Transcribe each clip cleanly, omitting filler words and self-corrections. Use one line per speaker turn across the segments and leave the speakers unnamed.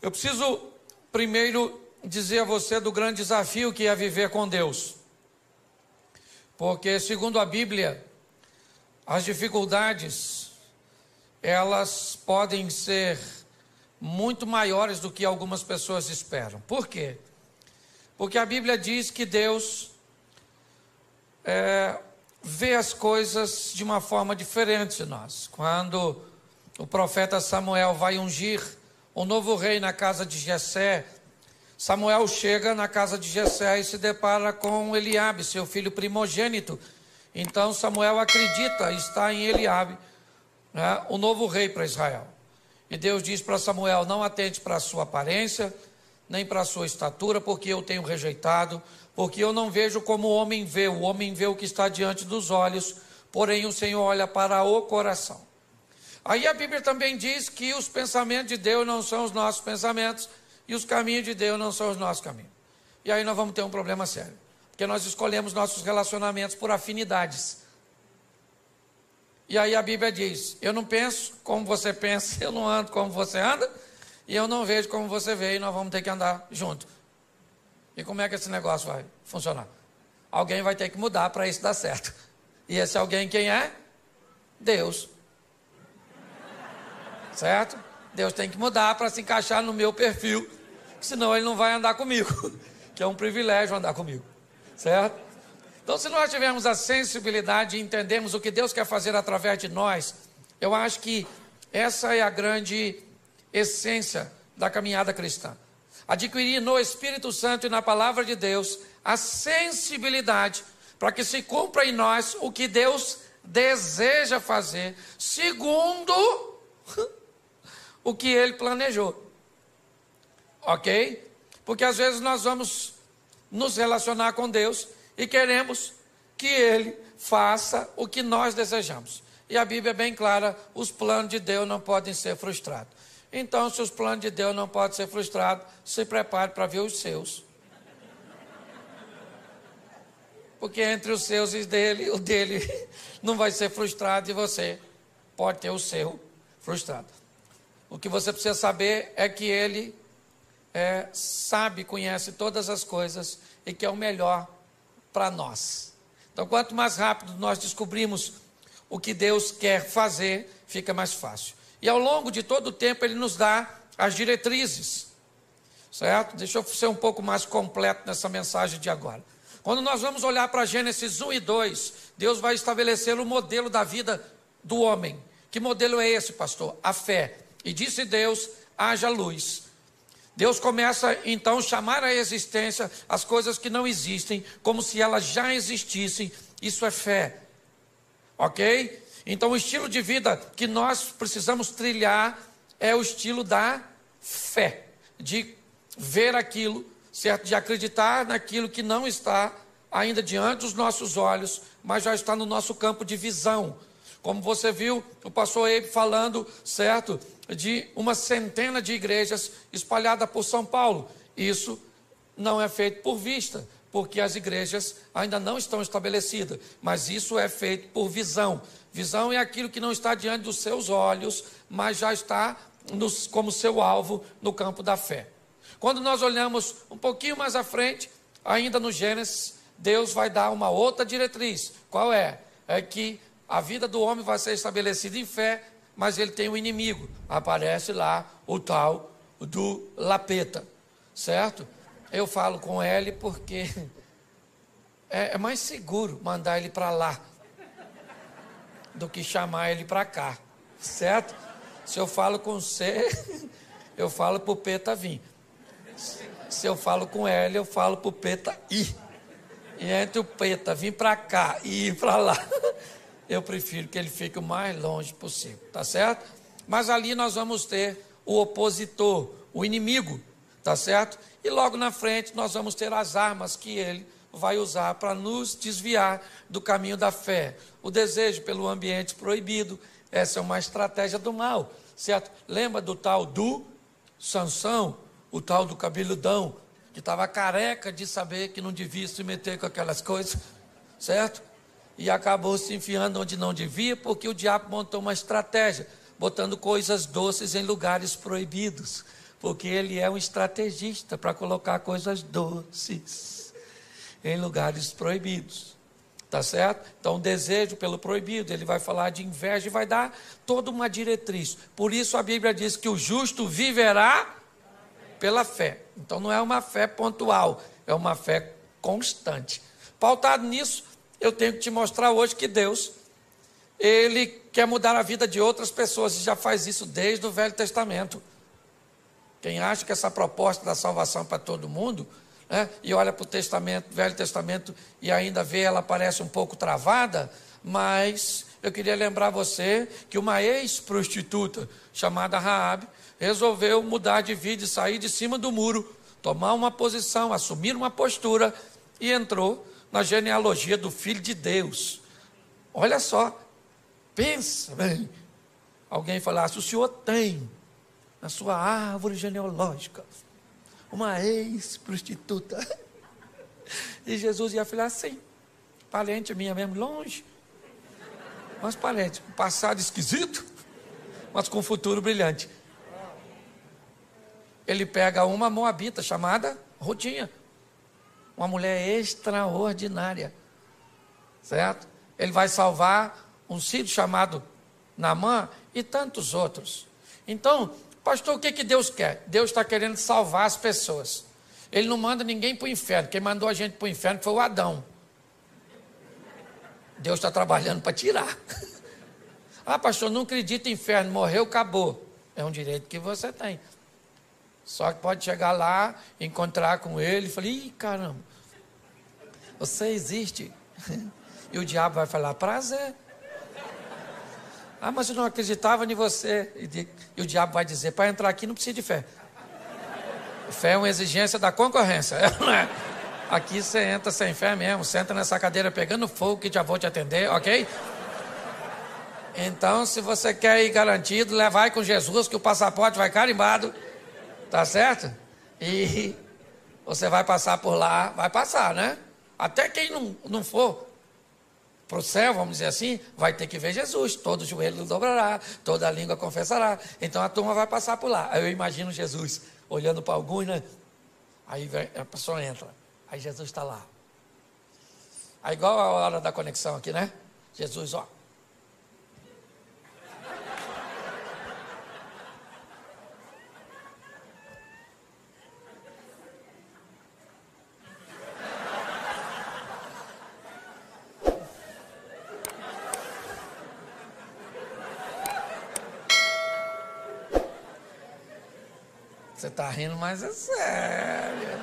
Eu preciso primeiro dizer a você do grande desafio que é viver com Deus. Porque, segundo a Bíblia, as dificuldades, elas podem ser muito maiores do que algumas pessoas esperam. Por quê? Porque a Bíblia diz que Deus vê as coisas de uma forma diferente de nós. Quando o profeta Samuel vai ungir o novo rei na casa de Jessé, Samuel chega na casa de Jessé e se depara com Eliabe, seu filho primogênito. Então Samuel acredita estar em Eliabe, né, o novo rei para Israel. E Deus diz para Samuel: não atente para a sua aparência, nem para a sua estatura, porque eu tenho rejeitado, porque eu não vejo como o homem vê o que está diante dos olhos, porém o Senhor olha para o coração. Aí a Bíblia também diz que os pensamentos de Deus não são os nossos pensamentos, e os caminhos de Deus não são os nossos caminhos. E aí nós vamos ter um problema sério, porque nós escolhemos nossos relacionamentos por afinidades. E aí a Bíblia diz: eu não penso como você pensa, eu não ando como você anda, e eu não vejo como você vê, e nós vamos ter que andar junto. E como é que esse negócio vai funcionar? Alguém vai ter que mudar para isso dar certo. E esse alguém quem é? Deus. Certo? Deus tem que mudar para se encaixar no meu perfil, senão ele não vai andar comigo, que é um privilégio andar comigo. Certo? Então, se nós tivermos a sensibilidade e entendermos o que Deus quer fazer através de nós, eu acho que essa é a grande essência da caminhada cristã. Adquirir no Espírito Santo e na Palavra de Deus a sensibilidade para que se cumpra em nós o que Deus deseja fazer, segundo o que Ele planejou. Ok? Porque às vezes nós vamos nos relacionar com Deus e queremos que Ele faça o que nós desejamos. E a Bíblia é bem clara: os planos de Deus não podem ser frustrados. Então, se os planos de Deus não podem ser frustrados, se prepare para ver os seus. Porque entre os seus e o dele não vai ser frustrado, e você pode ter o seu frustrado. O que você precisa saber é que Ele sabe, conhece todas as coisas e que é o melhor para nós. Então, quanto mais rápido nós descobrimos o que Deus quer fazer, fica mais fácil. E ao longo de todo o tempo Ele nos dá as diretrizes, certo? Deixa eu ser um pouco mais completo nessa mensagem de agora. Quando nós vamos olhar para Gênesis 1 e 2, Deus vai estabelecer o modelo da vida do homem. Que modelo é esse, pastor? A fé. E disse Deus: haja luz. Deus começa então a chamar à existência as coisas que não existem, como se elas já existissem. Isso é fé. Ok? Então o estilo de vida que nós precisamos trilhar é o estilo da fé. De ver aquilo, certo? De acreditar naquilo que não está ainda diante dos nossos olhos, mas já está no nosso campo de visão. Como você viu o pastor Eibe falando, certo? De uma centena de igrejas espalhadas por São Paulo. Isso não é feito por vista, porque as igrejas ainda não estão estabelecidas, mas isso é feito por visão. Visão é aquilo que não está diante dos seus olhos, mas já está como seu alvo no campo da fé. Quando nós olhamos um pouquinho mais à frente, ainda no Gênesis, Deus vai dar uma outra diretriz. Qual é? É que a vida do homem vai ser estabelecida em fé, mas ele tem um inimigo. Aparece lá o tal do Lapeta, certo? Eu falo com ele porque é mais seguro mandar ele para lá do que chamar ele para cá, certo? Se eu falo com você, eu falo para o Peta vir. Se eu falo com ele, eu falo para o Peta ir. E entre o Peta vir para cá e ir para lá, eu prefiro que ele fique o mais longe possível, tá certo? Mas ali nós vamos ter o opositor, o inimigo, tá certo? E logo na frente nós vamos ter as armas que ele vai usar para nos desviar do caminho da fé. O desejo pelo ambiente proibido, essa é uma estratégia do mal, certo? Lembra do tal do Sansão, o tal do cabeludão, que estava careca de saber que não devia se meter com aquelas coisas, certo? E acabou se enfiando onde não devia, porque o diabo montou uma estratégia, botando coisas doces em lugares proibidos. Porque ele é um estrategista para colocar coisas doces em lugares proibidos. Tá certo? Então, o desejo pelo proibido, ele vai falar de inveja e vai dar toda uma diretriz. Por isso a Bíblia diz que o justo viverá pela fé. Então, não é uma fé pontual, é uma fé constante. Pautado nisso, eu tenho que te mostrar hoje que Deus, ele quer mudar a vida de outras pessoas e já faz isso desde o Velho Testamento. Quem acha que essa proposta da salvação é para todo mundo, né, e olha para o Velho Testamento e ainda vê ela parece um pouco travada, mas eu queria lembrar você que uma ex-prostituta chamada Raabe resolveu mudar de vida e sair de cima do muro, tomar uma posição, assumir uma postura e entrou na genealogia do Filho de Deus. Olha só, pensa bem, alguém falasse, o senhor tem na sua árvore genealógica uma ex-prostituta. E Jesus ia falar assim, parente minha mesmo, longe, mas parente, um passado esquisito, mas com um futuro brilhante. Ele pega uma moabita chamada Rutinha, uma mulher extraordinária, certo? Ele vai salvar um sírio chamado Naamã e tantos outros. Então, pastor, o que Deus quer? Deus está querendo salvar as pessoas. Ele não manda ninguém para o inferno. Quem mandou a gente para o inferno foi o Adão. Deus está trabalhando para tirar. Ah, pastor, não acredito em inferno, morreu, acabou. É um direito que você tem. Só que pode chegar lá, encontrar com ele e falar, ih, caramba, você existe. E o diabo vai falar, prazer. Ah, mas eu não acreditava em você. E o diabo vai dizer, para entrar aqui não precisa de fé. Fé é uma exigência da concorrência. Aqui você entra sem fé mesmo, senta nessa cadeira pegando fogo que já vou te atender, ok? Então, se você quer ir garantido, vai com Jesus que o passaporte vai carimbado, tá certo? E você vai passar por lá, vai passar, né? Até quem não for para o céu, vamos dizer assim, vai ter que ver Jesus, todo joelho dobrará, toda língua confessará, então a turma vai passar por lá. Aí eu imagino Jesus olhando para alguns, né? Aí a pessoa entra, aí Jesus está lá. Aí igual a hora da conexão aqui, né? Jesus, ó. Você está rindo, mas é sério.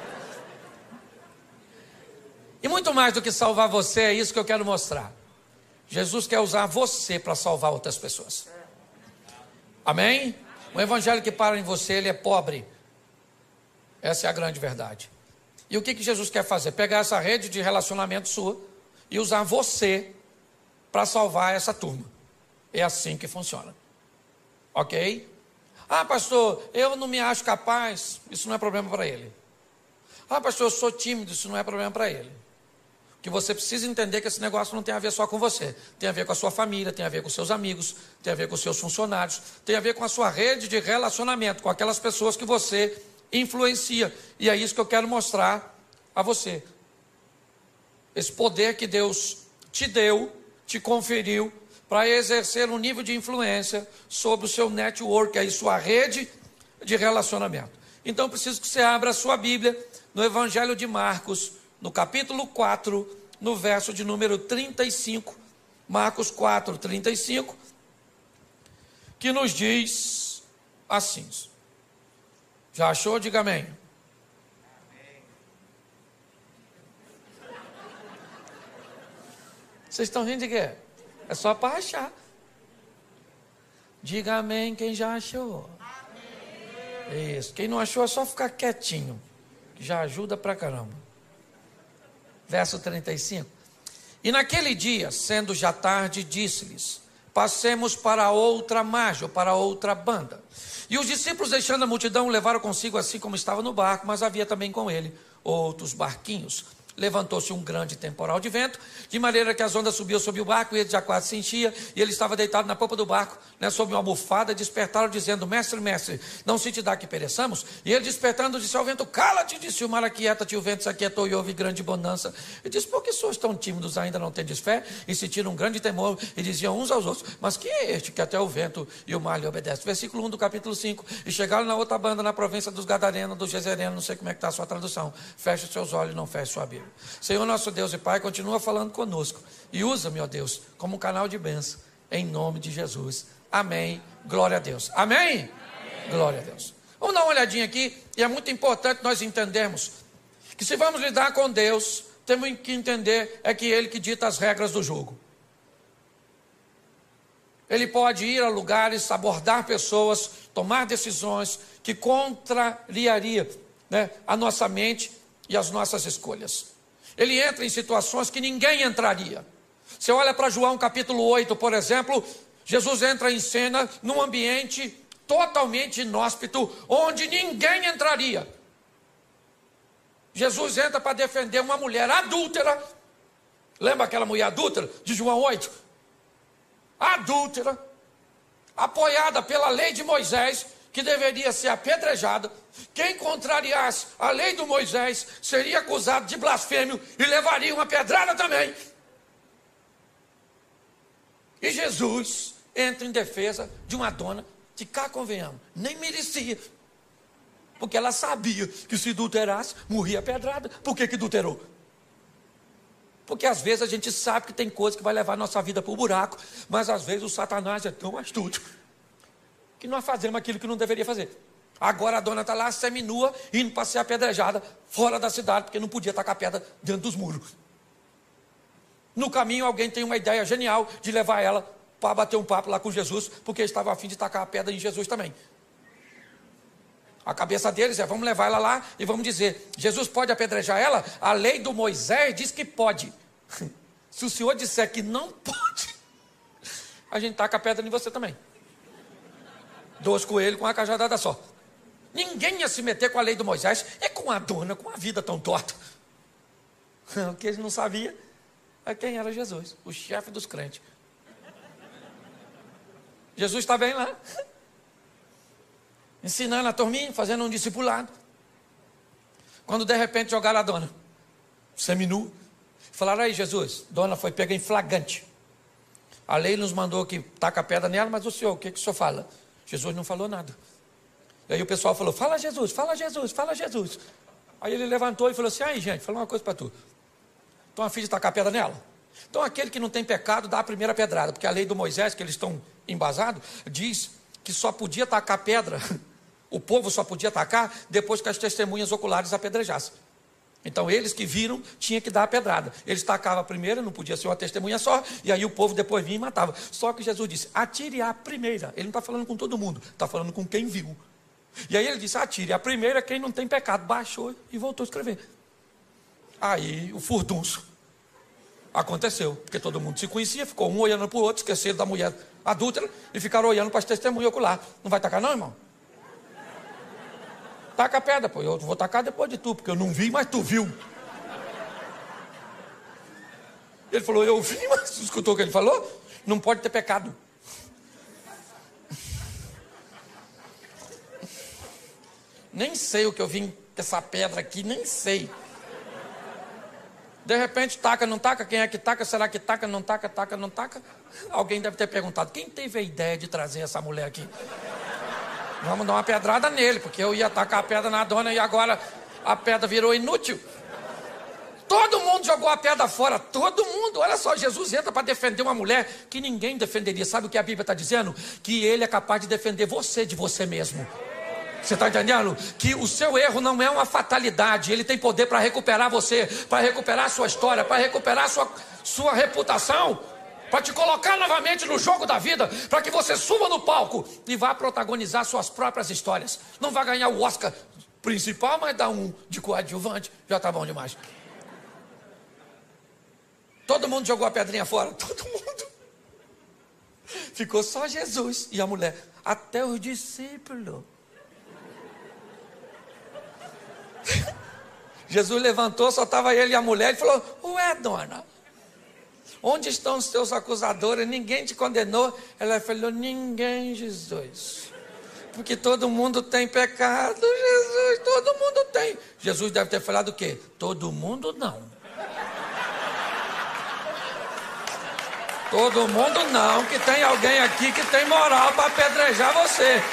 E muito mais do que salvar você, é isso que eu quero mostrar. Jesus quer usar você para salvar outras pessoas. Amém? O evangelho que para em você, ele é pobre. Essa é a grande verdade. E o que Jesus quer fazer? Pegar essa rede de relacionamento sua e usar você para salvar essa turma. É assim que funciona. Ok? Ah, pastor, eu não me acho capaz. Isso não é problema para ele. Ah, pastor, eu sou tímido. Isso não é problema para ele. O que você precisa entender é que esse negócio não tem a ver só com você. Tem a ver com a sua família, tem a ver com seus amigos, tem a ver com os seus funcionários, tem a ver com a sua rede de relacionamento, com aquelas pessoas que você influencia. E é isso que eu quero mostrar a você. Esse poder que Deus te deu, te conferiu, para exercer um nível de influência sobre o seu network, aí sua rede de relacionamento. Então, preciso que você abra a sua Bíblia no Evangelho de Marcos, no capítulo 4, no verso de número 35, Marcos 4, 35, que nos diz assim. Já achou? Diga amém. Vocês estão rindo de quê? É só para achar. Diga amém quem já achou. Amém. Isso. Quem não achou é só ficar quietinho, que já ajuda pra caramba. Verso 35. E naquele dia, sendo já tarde, disse-lhes: passemos para outra margem, ou para outra banda. E os discípulos, deixando a multidão, levaram consigo assim como estava no barco, mas havia também com ele outros barquinhos. Levantou-se um grande temporal de vento, de maneira que as ondas subiam sobre o barco, e ele já quase se enchia, e ele estava deitado na popa do barco, sob uma almofada, despertaram, dizendo: mestre, mestre, não se te dá que pereçamos? E ele, despertando, disse ao vento: cala-te, disse o mar: aquieta-te. O vento se aquietou e houve grande bonança. E disse: por que sois tão tímidos, ainda não tendes fé? E sentiram um grande temor, e diziam uns aos outros: mas quem é este que até o vento e o mar lhe obedecem? Versículo 1 do capítulo 5. E chegaram na outra banda, na província dos Gadarenos, dos Gezerenos, não sei como é que está a sua tradução. Feche os seus olhos, não feche sua Bíblia. Senhor nosso Deus e Pai, continua falando conosco e usa-me, ó Deus, como um canal de bênção, em nome de Jesus. Amém. Glória a Deus. Amém? Amém. Glória a Deus. Vamos dar uma olhadinha aqui, e é muito importante nós entendermos que se vamos lidar com Deus, temos que entender é que Ele que dita as regras do jogo. Ele pode ir a lugares, abordar pessoas, tomar decisões que contrariaria, a nossa mente e as nossas escolhas. Ele entra em situações que ninguém entraria. Você olha para João capítulo 8, por exemplo, Jesus entra em cena num ambiente totalmente inóspito, onde ninguém entraria. Jesus entra para defender uma mulher adúltera. Lembra aquela mulher adúltera de João 8? Adúltera, apoiada pela lei de Moisés, que deveria ser apedrejada. Quem contrariasse a lei de Moisés seria acusado de blasfêmio e levaria uma pedrada também. E Jesus entra em defesa de uma dona que, cá convenhamos, nem merecia. Porque ela sabia que se adulterasse, morria pedrada. Por que adulterou? Porque às vezes a gente sabe que tem coisa que vai levar a nossa vida para o buraco, mas às vezes o Satanás é tão astuto que nós fazemos aquilo que não deveria fazer. Agora a dona está lá seminua, indo para ser apedrejada fora da cidade, porque não podia tacar pedra dentro dos muros. No caminho alguém tem uma ideia genial de levar ela para bater um papo lá com Jesus, porque estava a fim de tacar a pedra em Jesus também. A cabeça deles é: vamos levar ela lá e vamos dizer: Jesus pode apedrejar ela? A lei do Moisés diz que pode. Se o senhor disser que não pode, a gente taca a pedra em você também. 2 coelhos com uma cajadada só. Ninguém ia se meter com a lei do Moisés, é com a dona, com a vida tão torta. O que eles não sabiam é quem era Jesus, o chefe dos crentes. Jesus está bem lá, ensinando a turminha, fazendo um discipulado. Quando de repente jogaram a dona seminua, falaram: aí Jesus, dona foi pega em flagrante. A lei nos mandou que taca a pedra nela, mas o senhor, o que o senhor fala? Jesus não falou nada. E aí o pessoal falou: fala Jesus, fala Jesus, fala Jesus. Aí ele levantou e falou assim: aí gente, fala uma coisa para tu. Estão a fim de tacar a pedra nela? Então aquele que não tem pecado dá a primeira pedrada, porque a lei do Moisés, que eles estão embasados, diz que só podia tacar pedra, o povo só podia tacar depois que as testemunhas oculares apedrejassem. Então eles que viram tinham que dar a pedrada. Eles tacavam a primeira, não podia ser uma testemunha só, e aí o povo depois vinha e matava. Só que Jesus disse: atire a primeira. Ele não está falando com todo mundo, está falando com quem viu. E aí ele disse: atire a primeira quem não tem pecado. Baixou e voltou a escrever. Aí o furdunço aconteceu, porque todo mundo se conhecia, ficou um olhando para o outro, esqueceram da mulher adúltera e ficaram olhando para as testemunhas oculares. Não vai tacar não, irmão? Taca a pedra, pô. Eu vou tacar depois de tu, porque eu não vi, mas tu viu. Ele falou: eu vi, mas escutou o que ele falou? Não pode ter pecado. Nem sei o que eu vim com essa pedra aqui, nem sei. De repente, taca, não taca? Quem é que taca? Será que taca, não taca, taca, não taca? Alguém deve ter perguntado: quem teve a ideia de trazer essa mulher aqui? Vamos dar uma pedrada nele, porque eu ia tacar a pedra na dona e agora a pedra virou inútil. Todo mundo jogou a pedra fora, todo mundo. Olha só, Jesus entra para defender uma mulher que ninguém defenderia. Sabe o que a Bíblia está dizendo? Que ele é capaz de defender você de você mesmo. Você está entendendo? Que o seu erro não é uma fatalidade. Ele tem poder para recuperar você, para recuperar a sua história, para recuperar a sua reputação, para te colocar novamente no jogo da vida, para que você suba no palco e vá protagonizar suas próprias histórias. Não vai ganhar o Oscar principal, mas dá um de coadjuvante, já está bom demais. Todo mundo jogou a pedrinha fora, todo mundo. Ficou só Jesus e a mulher, até os discípulos. Jesus levantou, só estava ele e a mulher, e falou: ué, dona, onde estão os teus acusadores? Ninguém te condenou? Ela falou: ninguém, Jesus. Porque todo mundo tem pecado, Jesus, todo mundo tem. Jesus deve ter falado o quê? Todo mundo não. Todo mundo não, que tem alguém aqui que tem moral para apedrejar você.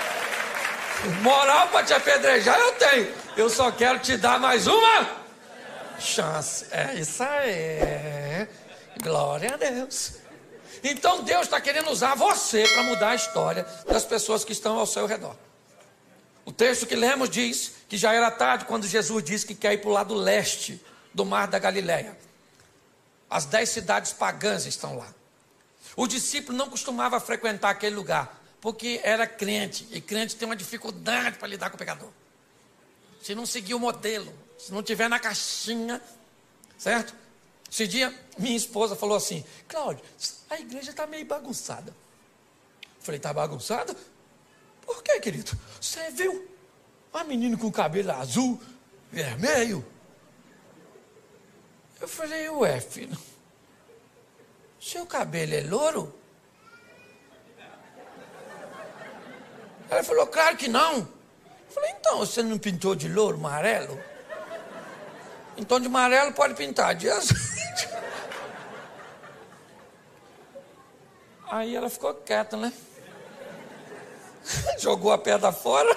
Moral para te apedrejar eu tenho. Eu só quero te dar mais uma chance. É isso aí. Glória a Deus. Então Deus está querendo usar você para mudar a história das pessoas que estão ao seu redor. O texto que lemos diz que já era tarde quando Jesus disse que quer ir para o lado leste do mar da Galileia. As 10 cidades pagãs estão lá. O discípulo não costumava frequentar aquele lugar, porque era crente, e crente tem uma dificuldade para lidar com o pecador. Se não seguir o modelo, se não tiver na caixinha, certo? Esse dia, minha esposa falou assim: Cláudio, a igreja está meio bagunçada. Eu falei: está bagunçada? Por quê, querido? Você viu uma menina com cabelo azul, vermelho? Eu falei: ué, filho, seu cabelo é louro? Ela falou: claro que não. Eu falei: então, você não pintou de louro, amarelo? Então de amarelo pode pintar, de azul. Aí ela ficou quieta, né? Jogou a pedra fora.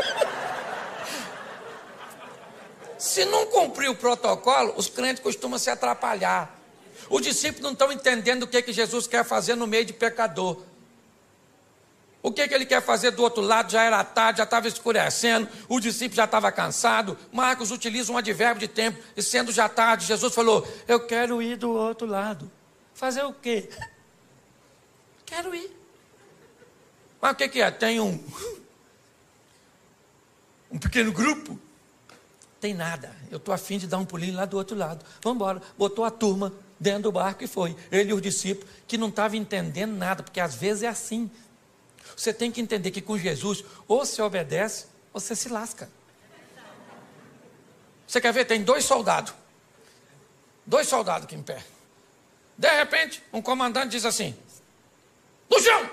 Se não cumprir o protocolo, os crentes costumam se atrapalhar. Os discípulos não estão entendendo o que Jesus quer fazer no meio de pecador. O que ele quer fazer do outro lado? Já era tarde, já estava escurecendo, o discípulo já estava cansado. Marcos utiliza um advérbio de tempo, e sendo já tarde, Jesus falou: eu quero ir do outro lado. Fazer o quê? Quero ir. Mas o que é? Tem um pequeno grupo? Tem nada. Eu estou a fim de dar um pulinho lá do outro lado. Vamos embora. Botou a turma dentro do barco e foi. Ele e os discípulos, que não estavam entendendo nada, porque às vezes é assim. Você tem que entender que com Jesus, ou você obedece, ou você se lasca. Você quer ver? Tem 2 soldados. 2 soldados aqui em pé. De repente, um comandante diz assim: no chão!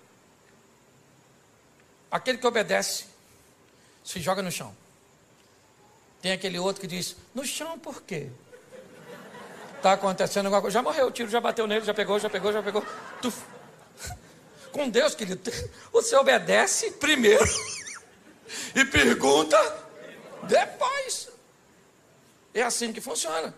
Aquele que obedece, se joga no chão. Tem aquele outro que diz: no chão por quê? Está acontecendo alguma coisa. Já morreu, o tiro já bateu nele, já pegou. Tuf. Com Deus, querido, você obedece primeiro e pergunta depois. É assim que funciona.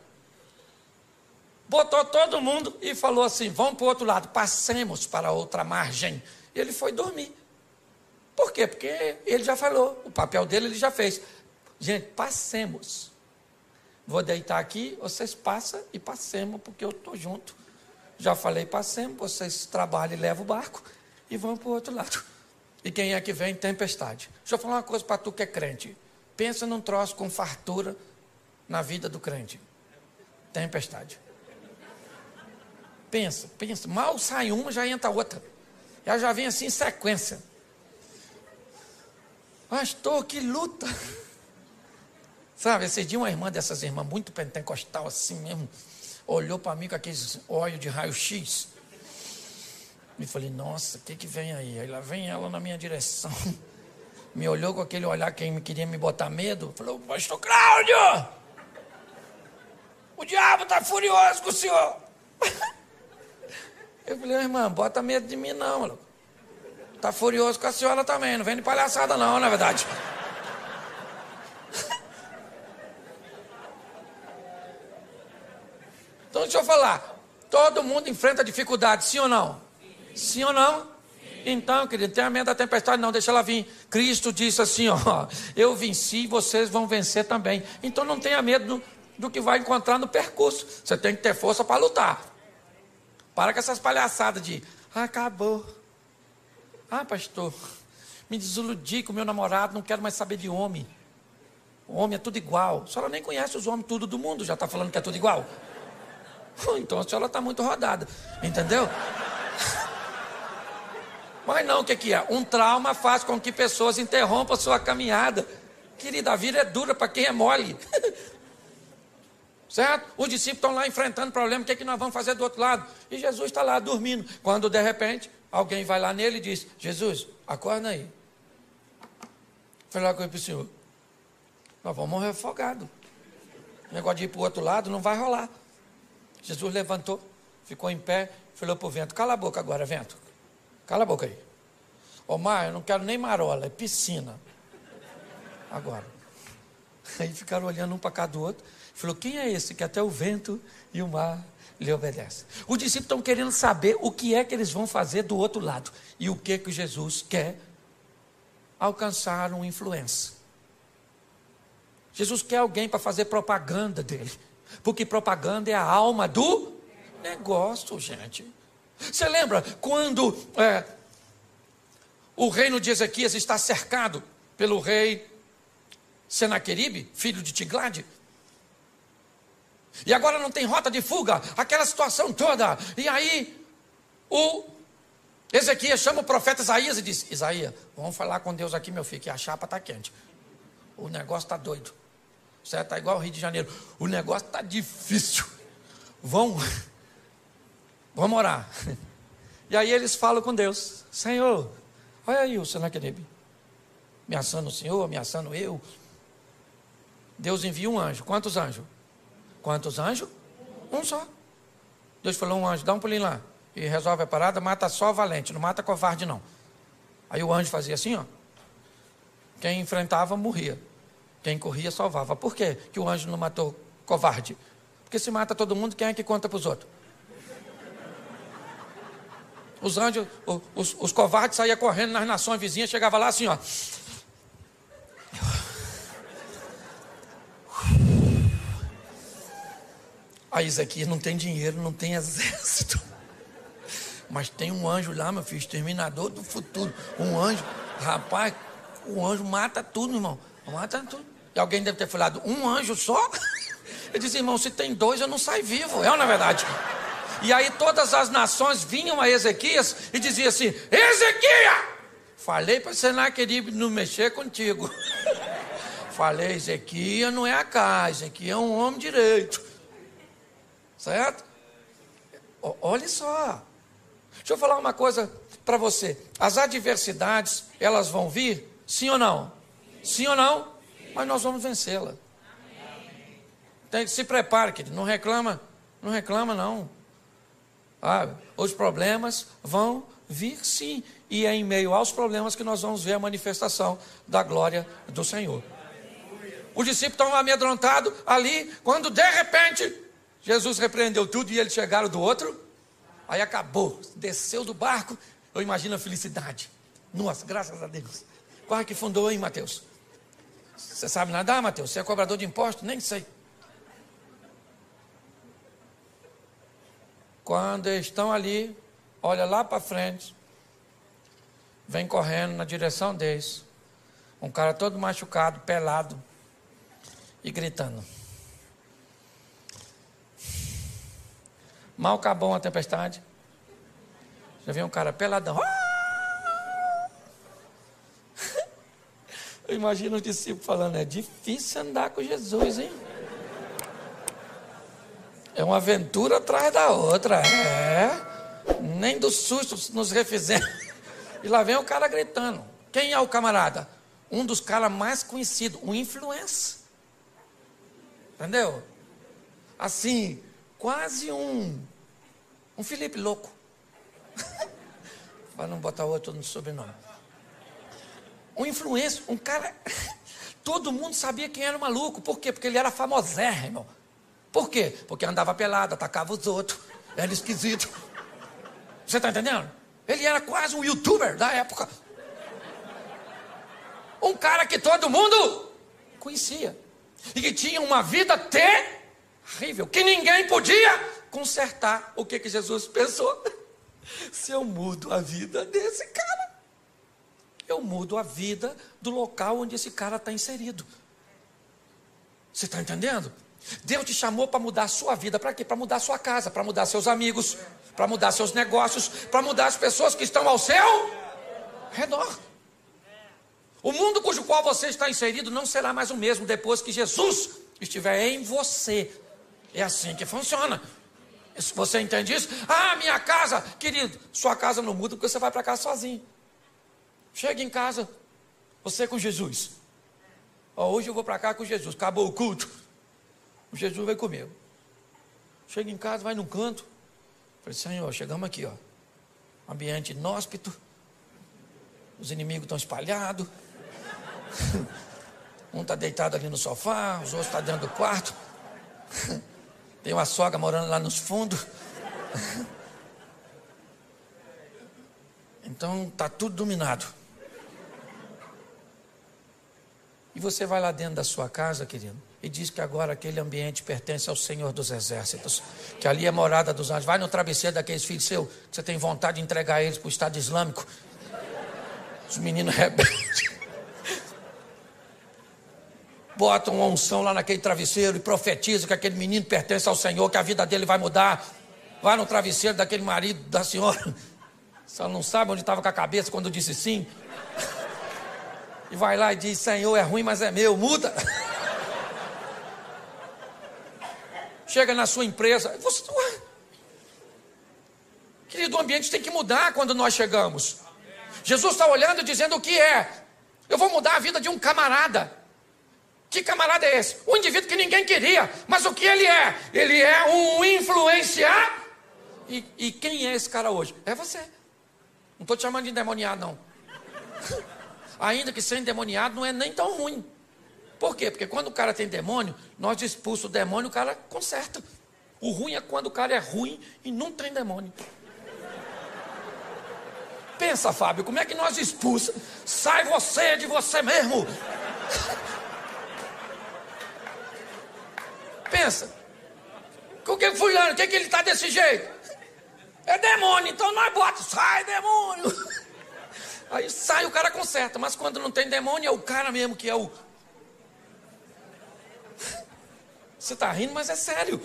Botou todo mundo e falou assim: vamos para o outro lado, passemos para a outra margem. E ele foi dormir. Por quê? Porque ele já falou, o papel dele ele já fez. Gente, passemos. Vou deitar aqui, vocês passam e passemos, porque eu estou junto. Já falei, passemos, vocês trabalham e levam o barco e vão para o outro lado. E quem é que vem? Tempestade. Deixa eu falar uma coisa para tu que é crente. Pensa num troço com fartura na vida do crente. Tempestade. Pensa. Mal sai uma, já entra outra. Ela já vem assim em sequência. Pastor, que luta. Sabe, esse dia uma irmã dessas irmãs muito pentecostal assim mesmo, olhou para mim com aqueles olhos de raio-x. E falei: nossa, o que vem aí? Aí lá vem ela na minha direção. Me olhou com aquele olhar que queria me botar medo. Falou: pastor Cláudio, o diabo está furioso com o senhor. Eu falei: irmã, bota medo de mim não, mano. Está furioso com a senhora também, não vem de palhaçada não, na verdade. Então deixa eu falar, todo mundo enfrenta dificuldade, sim ou não? Sim ou não? Sim. Então, querido, não tenha medo da tempestade não, deixa ela vir. Cristo disse assim, ó: eu venci, vocês vão vencer também. Então não tenha medo do que vai encontrar no percurso. Você tem que ter força para lutar. Para com essas palhaçadas de: acabou. Pastor, me desiludi com o meu namorado, não quero mais saber de homem. O homem é tudo igual. A senhora nem conhece os homens tudo do mundo, já está falando que é tudo igual. Então a senhora está muito rodada, entendeu? Mas não, o que é? Um trauma faz com que pessoas interrompam a sua caminhada. Querida, a vida é dura para quem é mole. Certo? Os discípulos estão lá enfrentando problema, o que é que nós vamos fazer do outro lado? E Jesus está lá dormindo. Quando de repente, alguém vai lá nele e diz: Jesus, acorda aí. Falei lá com ele para o senhor: nós vamos morrer afogados. O negócio de ir para o outro lado não vai rolar. Jesus levantou, ficou em pé, falou para o vento: cala a boca agora, vento. Cala a boca aí. Ô mar, eu não quero nem marola, é piscina. Agora. Aí ficaram olhando um para cá do outro. Falou: quem é esse que até o vento e o mar lhe obedecem? Os discípulos estão querendo saber o que é que eles vão fazer do outro lado. E o que Jesus quer? Alcançar uma influência. Jesus quer alguém para fazer propaganda dele. Porque propaganda é a alma do negócio, gente. Você lembra quando o reino de Ezequias está cercado pelo rei Senaqueribe, filho de Tiglade? E agora não tem rota de fuga, aquela situação toda. E aí, o Ezequias chama o profeta Isaías e diz: Isaías, vamos falar com Deus aqui, meu filho, que a chapa está quente. O negócio está doido. Certo? Está igual ao Rio de Janeiro. O negócio está difícil. Vamos orar. E aí eles falam com Deus: Senhor, olha aí o Senaqueribe ameaçando o Senhor, ameaçando eu. Deus envia um anjo. Quantos anjos? Quantos anjos? Um só. Deus falou: um anjo, dá um pulinho lá e resolve a parada, mata só valente, não mata covarde não. Aí o anjo fazia assim, ó. Quem enfrentava morria, quem corria salvava. Por quê que o anjo não matou covarde? Porque se mata todo mundo, quem é que conta para os outros? Os anjos, os covardes saíam correndo nas nações vizinhas, chegava lá assim, ó. Aí Ezequias não tem dinheiro, não tem exército. Mas tem um anjo lá, meu filho, exterminador do futuro. Um anjo, rapaz, o anjo mata tudo, irmão. Mata tudo. E alguém deve ter falado: um anjo só? Eu disse: irmão, se tem dois, eu não saio vivo. É na verdade. E aí todas as nações vinham a Ezequias e diziam assim: Ezequias, falei para Senaqueribe não mexer contigo. Falei: Ezequias não é a cá, Ezequias é um homem direito. Certo? Olha só. Deixa eu falar uma coisa para você. As adversidades, elas vão vir? Sim ou não? Sim ou não? Mas nós vamos vencê-la. Se prepare, querido. Não reclama não. Os problemas vão vir sim. E é em meio aos problemas que nós vamos ver a manifestação da glória do Senhor. Os discípulos estão amedrontados ali, quando de repente Jesus repreendeu tudo e eles chegaram do outro. Aí acabou, desceu do barco. Eu imagino a felicidade. Nossa, graças a Deus. Quase que fundou, hein, Mateus? Você sabe nadar, Mateus? Você é cobrador de impostos? Nem sei. Quando eles estão ali, olha lá para frente, vem correndo na direção deles, um cara todo machucado, pelado e gritando. Mal acabou a tempestade, já viu um cara peladão. Eu imagino os discípulos falando: é difícil andar com Jesus, hein? É uma aventura atrás da outra. Nem do susto nos refizemos. E lá vem o cara gritando. Quem é o camarada? Um dos caras mais conhecidos, um influencer. Entendeu? Assim, quase um Felipe louco. Para não botar outro no sobrenome. Um influencer, um cara. Todo mundo sabia quem era o maluco. Por quê? Porque ele era famosérrimo. Por quê? Porque andava pelado, atacava os outros. Era esquisito. Você está entendendo? Ele era quase um youtuber da época. Um cara que todo mundo conhecia. E que tinha uma vida terrível. Que ninguém podia consertar. O que Jesus pensou? Se eu mudo a vida desse cara, eu mudo a vida do local onde esse cara está inserido. Você está entendendo? Deus te chamou para mudar a sua vida. Para quê? Para mudar a sua casa, para mudar seus amigos, para mudar seus negócios, para mudar as pessoas que estão ao seu redor. O mundo cujo qual você está inserido não será mais o mesmo depois que Jesus estiver em você. É assim que funciona. Você entende isso? Ah, minha casa, querido, sua casa não muda porque você vai para casa sozinho. Chega em casa, você com Jesus. Ó, hoje eu vou para cá com Jesus, acabou o culto. O Jesus vai comigo. Chega em casa, vai num canto. Falei, Senhor, chegamos aqui, ó. Ambiente inóspito. Os inimigos estão espalhados. Um está deitado ali no sofá, os outros estão dentro do quarto. Tem uma sogra morando lá nos fundos. Então está tudo dominado. E você vai lá dentro da sua casa, querido, e diz que agora aquele ambiente pertence ao Senhor dos Exércitos, que ali é morada dos anjos. Vai no travesseiro daqueles filhos seus, que você tem vontade de entregar eles para o Estado Islâmico. Os meninos rebeldes. Bota uma unção lá naquele travesseiro e profetiza que aquele menino pertence ao Senhor, que a vida dele vai mudar. Vai no travesseiro daquele marido da senhora. Só não sabe onde estava com a cabeça quando disse sim. E vai lá e diz, Senhor, é ruim, mas é meu, muda. Chega na sua empresa. Querido, o ambiente tem que mudar quando nós chegamos. Jesus está olhando e dizendo o que é. Eu vou mudar a vida de um camarada. Que camarada é esse? Um indivíduo que ninguém queria. Mas o que ele é? Ele é um influenciar. E quem é esse cara hoje? É você. Não estou te chamando de endemoniado, não. Ainda que ser endemoniado não é nem tão ruim. Por quê? Porque quando o cara tem demônio, nós expulsamos o demônio, o cara conserta. O ruim é quando o cara é ruim e não tem demônio. Pensa, Fábio, como é que nós expulsamos? Sai você de você mesmo. Pensa. Com que fulano, o que ele está desse jeito? É demônio, então nós botamos, sai demônio. Aí sai, o cara conserta, mas quando não tem demônio, é o cara mesmo que é o... Você está rindo, mas é sério.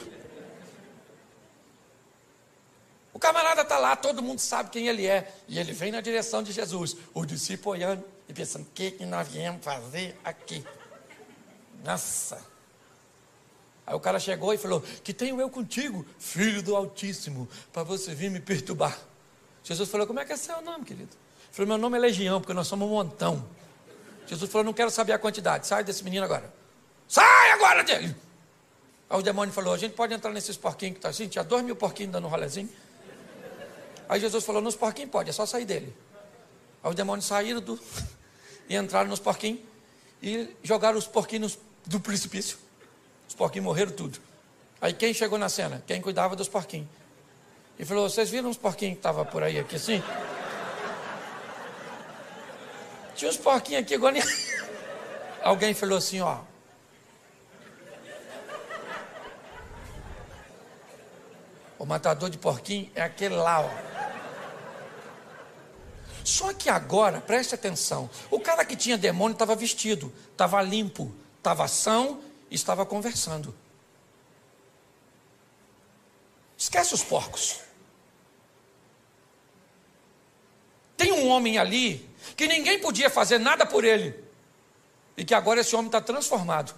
O camarada está lá, todo mundo sabe quem ele é. E ele vem na direção de Jesus. O discípulo olhando e pensando, o que nós viemos fazer aqui? Nossa. Aí o cara chegou e falou, que tenho eu contigo, filho do Altíssimo, para você vir me perturbar. Jesus falou, como é que é seu nome, querido? Ele falou, meu nome é Legião, porque nós somos um montão. Jesus falou, não quero saber a quantidade, sai desse menino agora. Sai agora dele! Aí o demônio falou, a gente pode entrar nesses porquinhos que está assim, tinha 2.000 porquinhos dando um rolezinho. Aí Jesus falou, nos porquinhos pode, é só sair dele. Aí os demônios saíram e entraram nos porquinhos e jogaram os porquinhos do precipício. Os porquinhos morreram tudo. Aí quem chegou na cena? Quem cuidava dos porquinhos. E falou, vocês viram os porquinhos que estavam por aí, aqui assim? Tinha uns porquinhos aqui agora. Alguém falou assim, ó. O matador de porquinho é aquele lá, ó. Só que agora, preste atenção, o cara que tinha demônio estava vestido, estava limpo, estava são e estava conversando. Esquece os porcos. Tem um homem ali que ninguém podia fazer nada por ele. E que agora esse homem está transformado.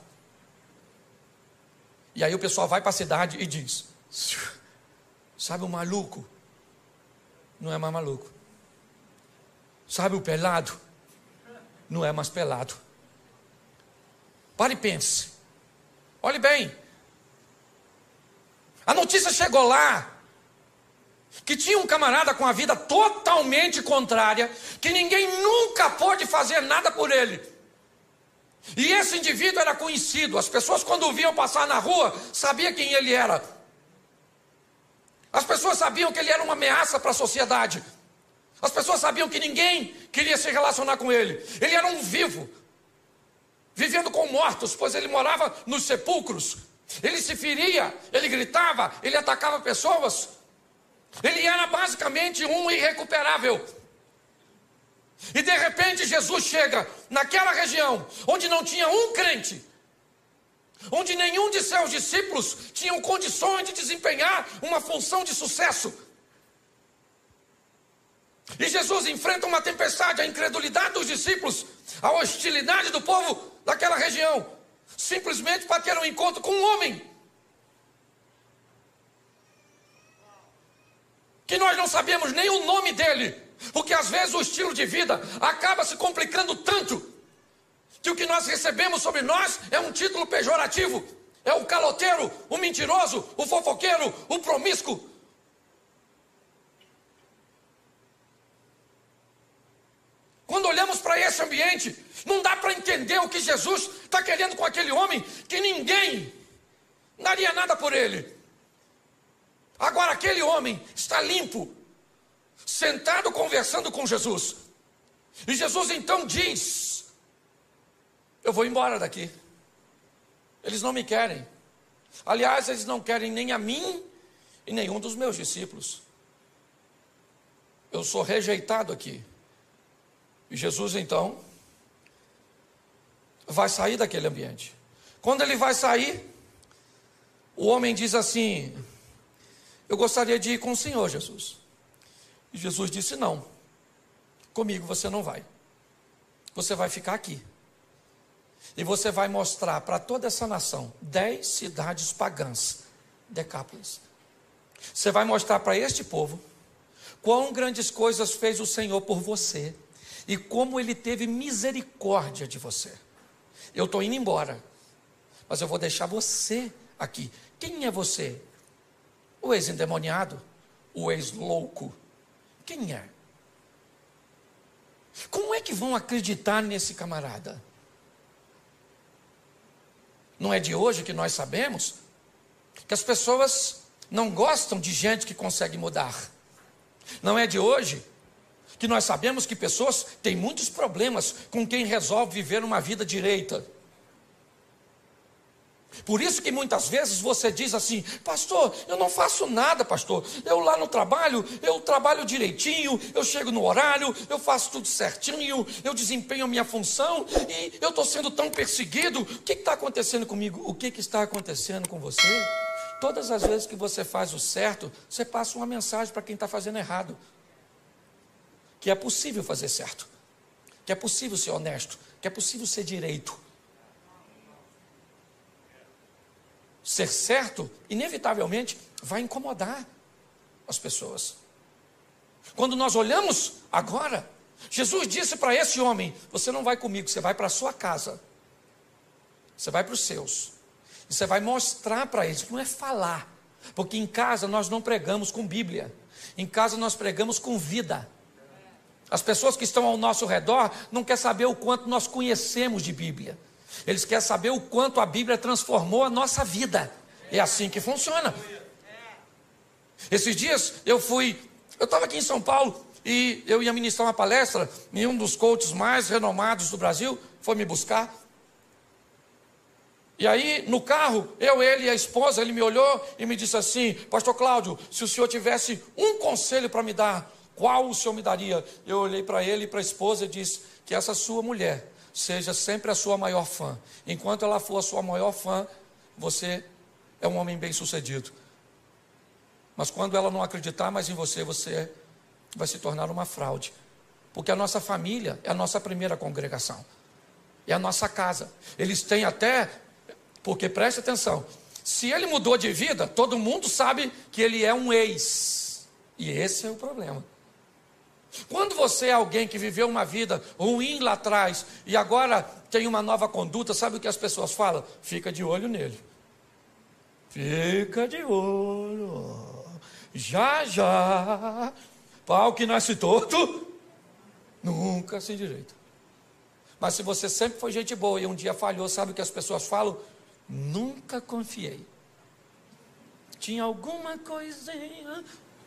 E aí o pessoal vai para a cidade e diz, sabe o maluco? Não é mais maluco. Sabe o pelado? Não é mais pelado. Pare e pense. Olhe bem. A notícia chegou lá que tinha um camarada com a vida totalmente contrária, que ninguém nunca pôde fazer nada por ele. E esse indivíduo era conhecido. As pessoas, quando o viam passar na rua, sabiam quem ele era. As pessoas sabiam que ele era uma ameaça para a sociedade. As pessoas sabiam que ninguém queria se relacionar com ele. Ele era um vivo, vivendo com mortos, pois ele morava nos sepulcros. Ele se feria, ele gritava, ele atacava pessoas. Ele era basicamente um irrecuperável. E de repente Jesus chega naquela região onde não tinha um crente, onde nenhum de seus discípulos tinham condições de desempenhar uma função de sucesso. E Jesus enfrenta uma tempestade, a incredulidade dos discípulos, a hostilidade do povo daquela região, simplesmente para ter um encontro com um homem. que nós não sabemos nem o nome dele, porque às vezes o estilo de vida acaba se complicando tanto, que o que nós recebemos sobre nós é um título pejorativo, é o caloteiro, o mentiroso, o fofoqueiro, o promíscuo. Quando olhamos para esse ambiente, não dá para entender o que Jesus está querendo com aquele homem, que ninguém daria nada por ele. Agora aquele homem está limpo, sentado conversando com Jesus. E Jesus então diz: eu vou embora daqui. Eles não me querem. Aliás, eles não querem nem a mim e nenhum dos meus discípulos. Eu sou rejeitado aqui. E Jesus então vai sair daquele ambiente. Quando ele vai sair, o homem diz assim: eu gostaria de ir com o Senhor, Jesus. E Jesus disse: não, comigo você não vai. Você vai ficar aqui. E você vai mostrar para toda essa nação 10 cidades pagãs, Decápolis. Você vai mostrar para este povo quão grandes coisas fez o Senhor por você e como Ele teve misericórdia de você. Eu estou indo embora, mas eu vou deixar você aqui. Quem é você? O ex-endemoniado? O ex-louco? Quem é? Como é que vão acreditar nesse camarada? Não é de hoje que nós sabemos que as pessoas não gostam de gente que consegue mudar. Não é de hoje que nós sabemos que pessoas têm muitos problemas com quem resolve viver uma vida direita. Por isso que muitas vezes você diz assim: pastor, eu não faço nada, pastor. Eu lá no trabalho, eu trabalho direitinho, eu chego no horário, eu faço tudo certinho, eu desempenho a minha função e eu estou sendo tão perseguido. O que está acontecendo comigo? O que está acontecendo com você? Todas as vezes que você faz o certo, você passa uma mensagem para quem está fazendo errado. Que é possível fazer certo, que é possível ser honesto, que é possível ser direito. Ser certo, inevitavelmente, vai incomodar as pessoas. Quando nós olhamos agora, Jesus disse para esse homem: você não vai comigo, você vai para a sua casa. Você vai para os seus. E você vai mostrar para eles, não é falar. Porque em casa nós não pregamos com Bíblia. Em casa nós pregamos com vida. As pessoas que estão ao nosso redor não querem saber o quanto nós conhecemos de Bíblia. Eles querem saber o quanto a Bíblia transformou a nossa vida. É assim que funciona. Esses dias eu estava aqui em São Paulo e eu ia ministrar uma palestra e um dos coaches mais renomados do Brasil foi me buscar. E aí no carro, ele e a esposa, ele me olhou e me disse assim: pastor Cláudio, se o senhor tivesse um conselho para me dar, qual o senhor me daria? Eu olhei para ele e para a esposa e disse: que essa sua mulher seja sempre a sua maior fã. Enquanto ela for a sua maior fã, você é um homem bem sucedido. Mas quando ela não acreditar mais em você, você vai se tornar uma fraude. Porque a nossa família é a nossa primeira congregação. É a nossa casa. Eles têm até, porque preste atenção, se ele mudou de vida, todo mundo sabe que ele é um ex. E esse é o problema. Quando você é alguém que viveu uma vida ruim lá atrás e agora tem uma nova conduta, sabe o que as pessoas falam? Fica de olho nele. Fica de olho. Já, já. Pau que nasce torto, nunca se endireita. Mas se você sempre foi gente boa e um dia falhou, sabe o que as pessoas falam? Nunca confiei. Tinha alguma coisinha.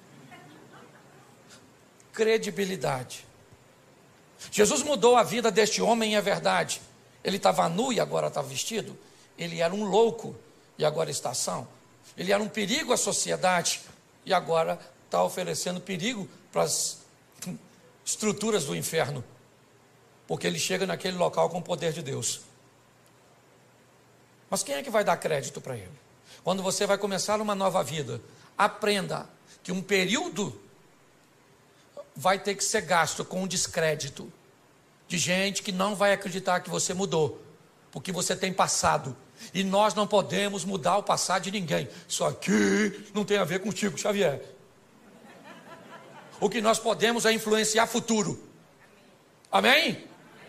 Credibilidade. Jesus mudou a vida deste homem, é verdade. Ele estava nu e agora está vestido. Ele era um louco e agora está são. Ele era um perigo à sociedade e agora está oferecendo perigo para as estruturas do inferno. Porque ele chega naquele local com o poder de Deus. Mas quem é que vai dar crédito para ele? Quando você vai começar uma nova vida, aprenda que um período vai ter que ser gasto com um descrédito de gente que não vai acreditar que você mudou, porque você tem passado, e nós não podemos mudar o passado de ninguém. Isso aqui não tem a ver contigo, Xavier. O que nós podemos é influenciar futuro. Amém?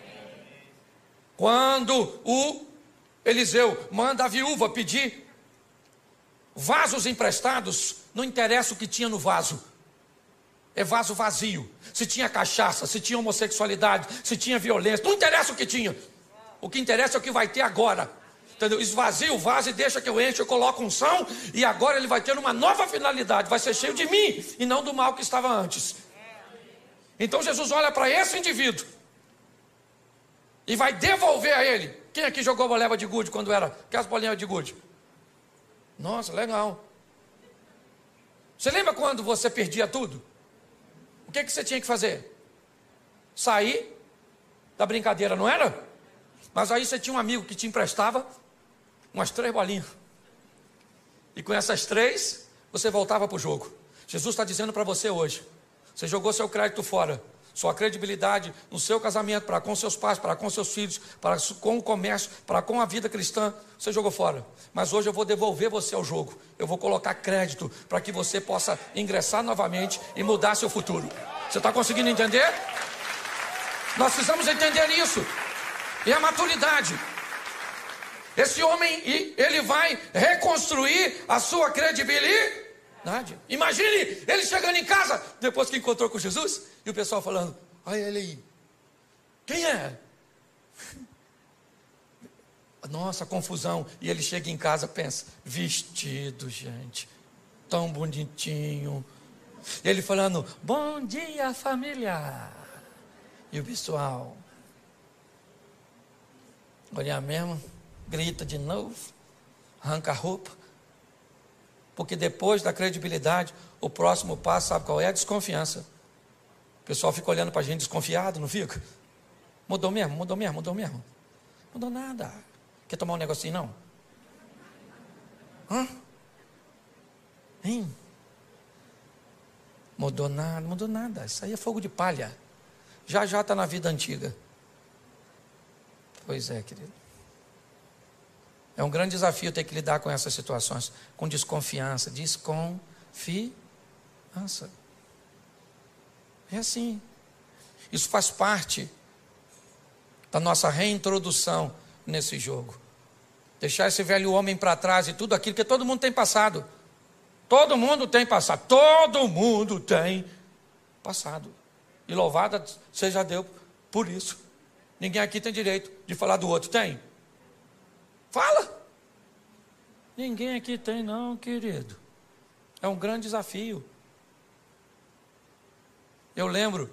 Quando o Eliseu manda a viúva pedir vasos emprestados, não interessa o que tinha no vaso. É vaso vazio. Se tinha cachaça, se tinha homossexualidade, se tinha violência, não interessa o que tinha. O que interessa é o que vai ter agora. Entendeu? Esvazia o vaso e deixa que eu enche, eu coloco unção, e agora ele vai ter uma nova finalidade, vai ser cheio de mim, e não do mal que estava antes. Então Jesus olha para esse indivíduo e vai devolver a ele. Quem aqui jogou boleba de gude quando era? Aquelas bolinhas de gude? Nossa, legal. Você lembra quando você perdia tudo? O que você tinha que fazer? Sair da brincadeira, não era? Mas aí você tinha um amigo que te emprestava umas 3 bolinhas. E com essas 3, você voltava para o jogo. Jesus está dizendo para você hoje: você jogou seu crédito fora, sua credibilidade no seu casamento, para com seus pais, para com seus filhos, para com o comércio, para com a vida cristã, você jogou fora. Mas hoje eu vou devolver você ao jogo. Eu vou colocar crédito para que você possa ingressar novamente e mudar seu futuro. Você está conseguindo entender? Nós precisamos entender isso. E a maturidade. Esse homem, ele vai reconstruir a sua credibilidade. Imagine ele chegando em casa, depois que encontrou com Jesus, e o pessoal falando: olha ele aí, quem é? Nossa, confusão. E ele chega em casa, pensa: vestido, gente, tão bonitinho. E ele falando: bom dia, família. E o pessoal olha mesmo, grita de novo, arranca a roupa. Porque depois da credibilidade, o próximo passo, sabe qual é? A desconfiança. O pessoal fica olhando para a gente desconfiado, não fica? Mudou mesmo, mudou mesmo, mudou mesmo. Mudou nada. Quer tomar um negocinho, não? Hã? Hein? Mudou nada. Isso aí é fogo de palha. Já está na vida antiga. Pois é, querido. É um grande desafio ter que lidar com essas situações, com desconfiança. É assim. Isso faz parte da nossa reintrodução nesse jogo. Deixar esse velho homem para trás e tudo aquilo que todo mundo tem passado. Todo mundo tem passado. Todo mundo tem passado. E louvada seja Deus por isso. Ninguém aqui tem direito de falar do outro. Tem? Fala. Ninguém aqui tem não, querido. É um grande desafio. Eu lembro,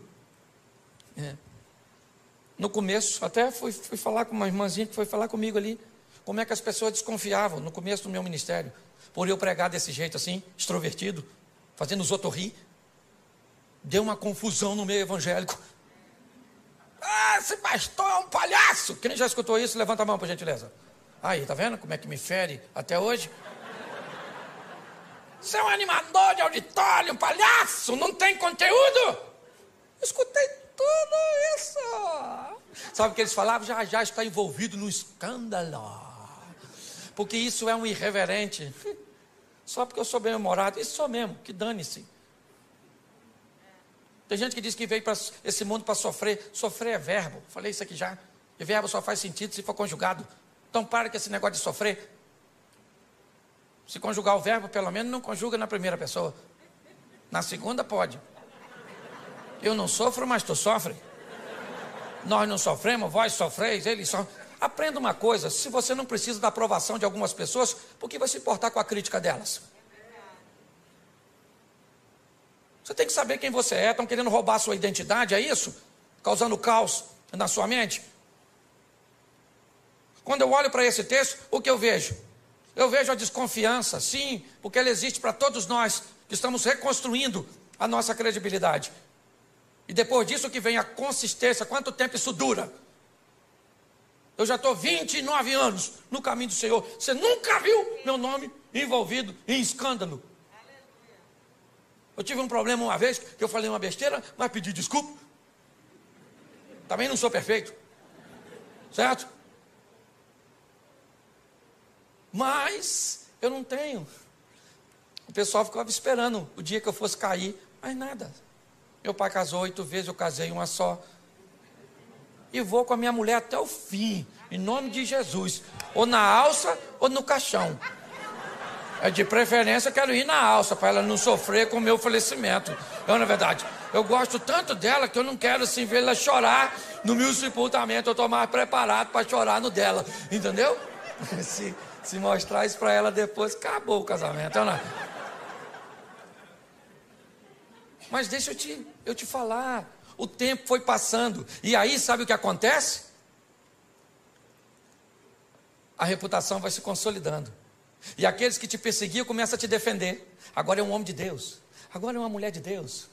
no começo, até fui falar com uma irmãzinha que foi falar comigo ali, como é que as pessoas desconfiavam no começo do meu ministério, por eu pregar desse jeito assim, extrovertido, fazendo os outros rir. Deu uma confusão no meio evangélico. Ah, esse pastor é um palhaço. Quem já escutou isso, levanta a mão, por gentileza. Aí, tá vendo como é que me fere até hoje? Você é um animador de auditório, um palhaço, não tem conteúdo. Escutei tudo isso. Sabe o que eles falavam? Já está envolvido no escândalo. Porque isso é um irreverente. Só porque eu sou bem-humorado. Isso sou mesmo, que dane-se. Tem gente que diz que veio para esse mundo para sofrer. Sofrer é verbo. Falei isso aqui já. E verbo só faz sentido se for conjugado. Então para com esse negócio de sofrer. Se conjugar o verbo, pelo menos não conjuga na primeira pessoa. Na segunda pode. Eu não sofro, mas tu sofre. Nós não sofremos, vós sofreis, eles só. Aprenda uma coisa: se você não precisa da aprovação de algumas pessoas, por que vai se importar com a crítica delas? Você tem que saber quem você é. Estão querendo roubar a sua identidade, é isso? Causando caos na sua mente. Quando eu olho para esse texto, o que eu vejo? Eu vejo a desconfiança, sim, porque ela existe para todos nós que estamos reconstruindo a nossa credibilidade. E depois disso que vem a consistência. Quanto tempo isso dura? Eu já estou 29 anos no caminho do Senhor. Você nunca viu meu nome envolvido em escândalo. Eu tive um problema uma vez, que eu falei uma besteira, mas pedi desculpa. Também não sou perfeito. Certo? Mas eu não tenho. O pessoal ficava esperando o dia que eu fosse cair, mas nada. Meu pai casou 8 vezes, eu casei uma só. E vou com a minha mulher até o fim, em nome de Jesus. Ou na alça ou no caixão. De preferência eu quero ir na alça, para ela não sofrer com o meu falecimento. Na verdade, eu gosto tanto dela que eu não quero assim ver ela chorar no meu sepultamento. Eu estou mais preparado para chorar no dela, entendeu? Se mostrar isso para ela depois, acabou o casamento. Mas deixa eu te falar, o tempo foi passando, e aí sabe o que acontece? A reputação vai se consolidando, e aqueles que te perseguiam começam a te defender. Agora é um homem de Deus, agora é uma mulher de Deus.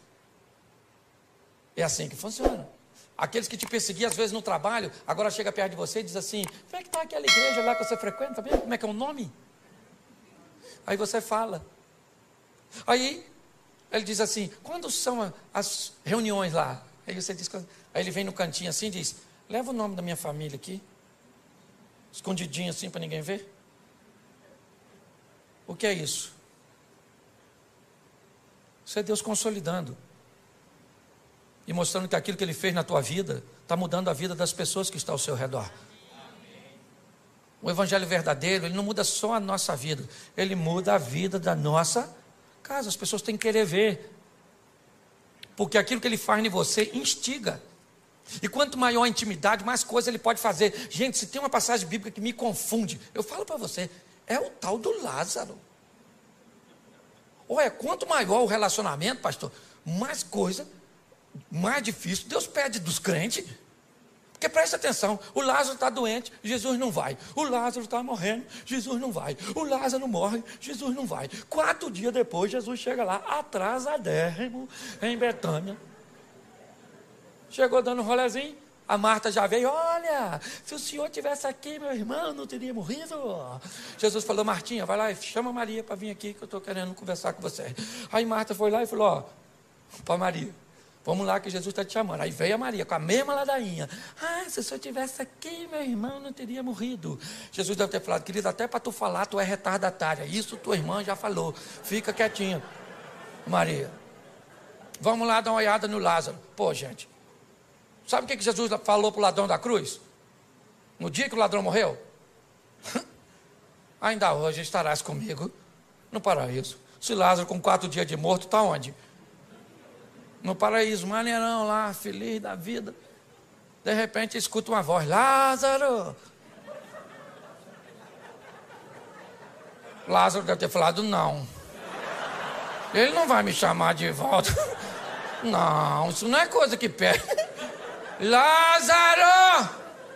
É assim que funciona. Aqueles que te perseguiam às vezes no trabalho, agora chega perto de você e diz assim: como é que está aquela igreja lá que você frequenta mesmo? Como é que é o nome? Aí você fala. Aí ele diz assim: quando são as reuniões lá? Aí você diz, aí ele vem no cantinho assim e diz: leva o nome da minha família aqui, escondidinho assim para ninguém ver. O que é isso? Isso é Deus consolidando e mostrando que aquilo que Ele fez na tua vida está mudando a vida das pessoas que estão ao seu redor. O evangelho verdadeiro, ele não muda só a nossa vida, ele muda a vida da nossa casa. As pessoas têm que querer ver, porque aquilo que ele faz em você instiga. E quanto maior a intimidade, mais coisa ele pode fazer. Gente, se tem uma passagem bíblica que me confunde, eu falo para você, é o tal do Lázaro. Olha, quanto maior o relacionamento, pastor, mais coisa, mais difícil Deus pede dos crentes. Porque presta atenção, o Lázaro está doente, Jesus não vai. O Lázaro está morrendo, Jesus não vai. O Lázaro morre, Jesus não vai. 4 dias depois, Jesus chega lá, atrasadérrimo, em Betânia. Chegou dando um rolezinho, a Marta já veio: olha, se o senhor tivesse aqui, meu irmão não teria morrido. Jesus falou: Martinha, vai lá e chama Maria para vir aqui, que eu estou querendo conversar com você. Aí Marta foi lá e falou: ó, para Maria, vamos lá que Jesus está te chamando. Aí veio a Maria com a mesma ladainha: se o senhor tivesse aqui, meu irmão não teria morrido. Jesus deve ter falado: querido, até para tu falar, tu é retardatária. Isso tua irmã já falou. Fica quietinha, Maria. Vamos lá dar uma olhada no Lázaro. Pô, gente, sabe o que Jesus falou para o ladrão da cruz? No dia que o ladrão morreu? Ainda hoje estarás comigo no paraíso. Se Lázaro com 4 dias de morto, está onde? No paraíso, maneirão lá, feliz da vida. De repente escuta uma voz: Lázaro. Lázaro deve ter falado: não, ele não vai me chamar de volta. Não, isso não é coisa que pede. Lázaro!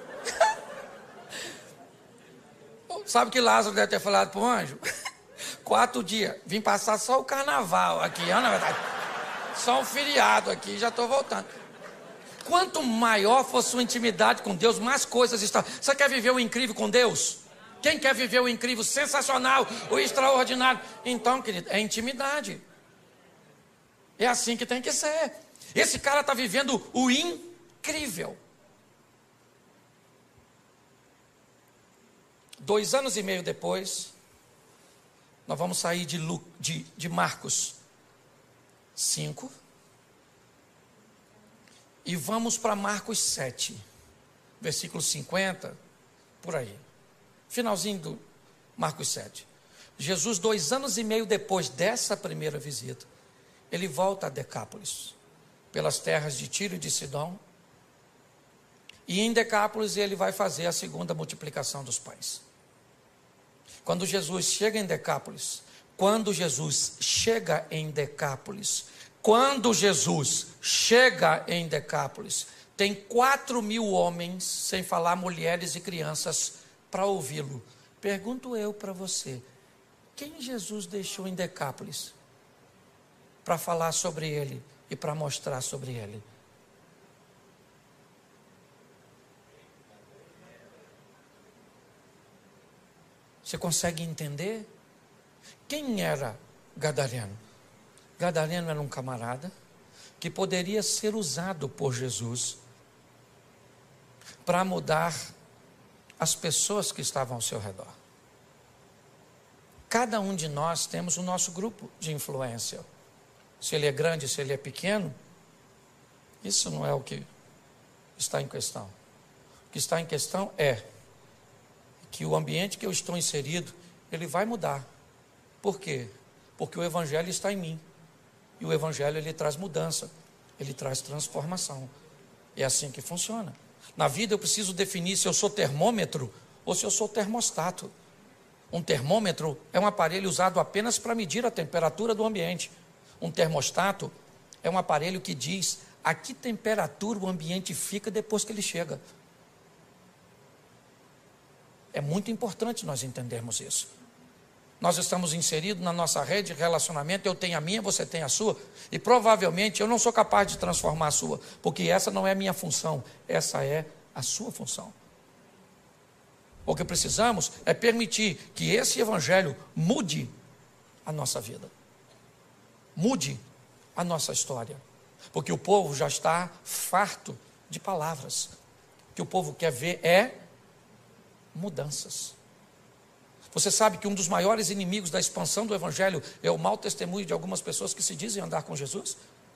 Sabe o que Lázaro deve ter falado para o anjo? 4 dias, vim passar só o carnaval aqui, na verdade. Só um feriado aqui, já estou voltando. Quanto maior for sua intimidade com Deus, mais coisas estão. Você quer viver o incrível com Deus? Quem quer viver o incrível, sensacional, o extraordinário? Então, querido, é intimidade. É assim que tem que ser. Esse cara está vivendo o incrível. 2 anos e meio depois, nós vamos sair de Marcos 5 e vamos para Marcos 7, versículo 50, por aí, finalzinho do Marcos 7. Jesus, 2 anos e meio depois dessa primeira visita, ele volta a Decápolis, pelas terras de Tiro e de Sidom, e em Decápolis ele vai fazer a segunda multiplicação dos pães. Quando Jesus chega em Decápolis, tem 4.000 homens, sem falar mulheres e crianças, para ouvi-lo. Pergunto eu para você, quem Jesus deixou em Decápolis para falar sobre ele e para mostrar sobre ele? Você consegue entender? Quem era Gadareno? Gadareno era um camarada que poderia ser usado por Jesus para mudar as pessoas que estavam ao seu redor. Cada um de nós temos o nosso grupo de influência. Se ele é grande, se ele é pequeno, Isso não é o que está em questão. O que está em questão é que o ambiente que eu estou inserido, ele vai mudar. Por quê? Porque o Evangelho está em mim. E o Evangelho, ele traz mudança, ele traz transformação. É assim que funciona. Na vida eu preciso definir se eu sou termômetro ou se eu sou termostato. Um termômetro é um aparelho usado apenas para medir a temperatura do ambiente. Um termostato é um aparelho que diz a que temperatura o ambiente fica depois que ele chega. É muito importante nós entendermos isso. Nós estamos inseridos na nossa rede de relacionamento, eu tenho a minha, você tem a sua, e provavelmente eu não sou capaz de transformar a sua, porque essa não é a minha função, essa é a sua função. O que precisamos é permitir que esse Evangelho mude a nossa vida, mude a nossa história, porque o povo já está farto de palavras. O que o povo quer ver é mudanças. Você sabe que um dos maiores inimigos da expansão do Evangelho é o mau testemunho de algumas pessoas que se dizem andar com Jesus?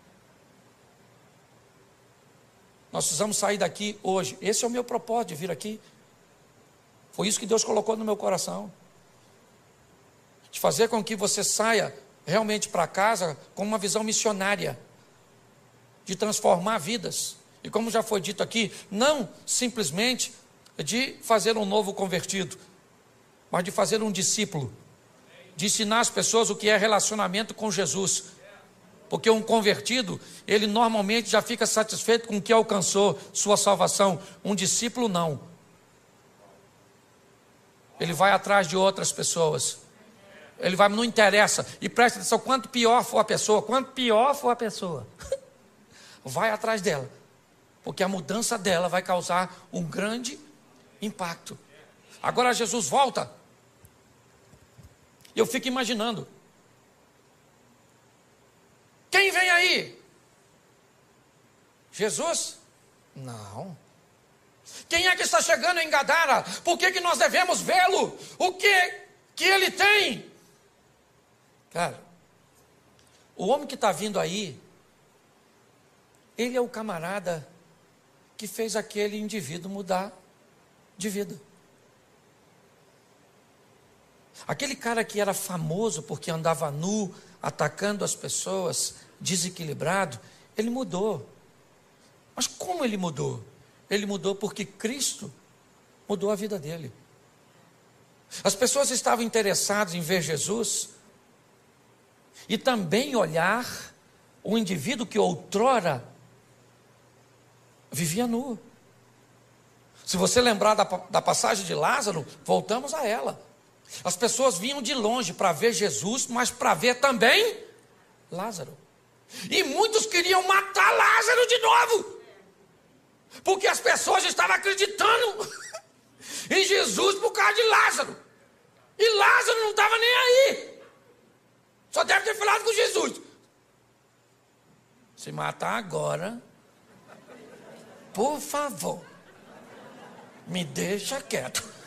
Nós precisamos sair daqui hoje. Esse é o meu propósito de vir aqui. Foi isso que Deus colocou no meu coração. De fazer com que você saia realmente para casa com uma visão missionária. De transformar vidas. E como já foi dito aqui, não simplesmente de fazer um novo convertido, mas de fazer um discípulo, de ensinar as pessoas o que é relacionamento com Jesus, porque um convertido, ele normalmente já fica satisfeito com o que alcançou, sua salvação. Um discípulo não, ele vai atrás de outras pessoas, ele vai, não interessa, e presta atenção, quanto pior for a pessoa, vai atrás dela, porque a mudança dela vai causar um grande impacto. Agora Jesus volta. Eu fico imaginando. Quem vem aí? Jesus? Não. Quem é que está chegando em Gadara? Por que nós devemos vê-lo? O que ele tem? Cara, o homem que está vindo aí, ele é o camarada que fez aquele indivíduo mudar de vida. Aquele cara que era famoso porque andava nu, atacando as pessoas, desequilibrado, ele mudou. Mas como ele mudou? Ele mudou porque Cristo mudou a vida dele. As pessoas estavam interessadas em ver Jesus e também olhar o indivíduo que outrora vivia nu. Se você lembrar da passagem de Lázaro, voltamos a ela. As pessoas vinham de longe para ver Jesus, mas para ver também Lázaro. E muitos queriam matar Lázaro de novo, porque as pessoas estavam acreditando em Jesus por causa de Lázaro. E Lázaro não estava nem aí. Só deve ter falado com Jesus. Se matar agora, por favor, me deixa quieto.